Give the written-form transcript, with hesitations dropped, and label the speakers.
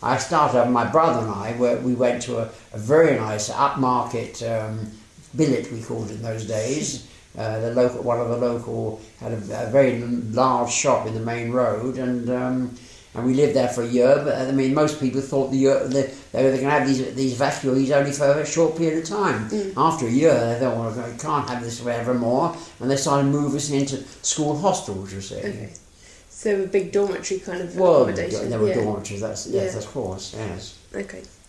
Speaker 1: I started, my brother and I, we went to a very nice upmarket billet, we called it in those days. One of the local had a very large shop in the main road, and we lived there for a year. But I mean, most people thought they were going to have these vasculitis only for a short period of time. After a year, they thought, well, we can't have this forever more, and they started moving us into school hostels. You see.
Speaker 2: Okay. So a big dormitory kind of
Speaker 1: well,
Speaker 2: accommodation.
Speaker 1: there were dormitories. Yes, of course. Yes.
Speaker 2: Okay.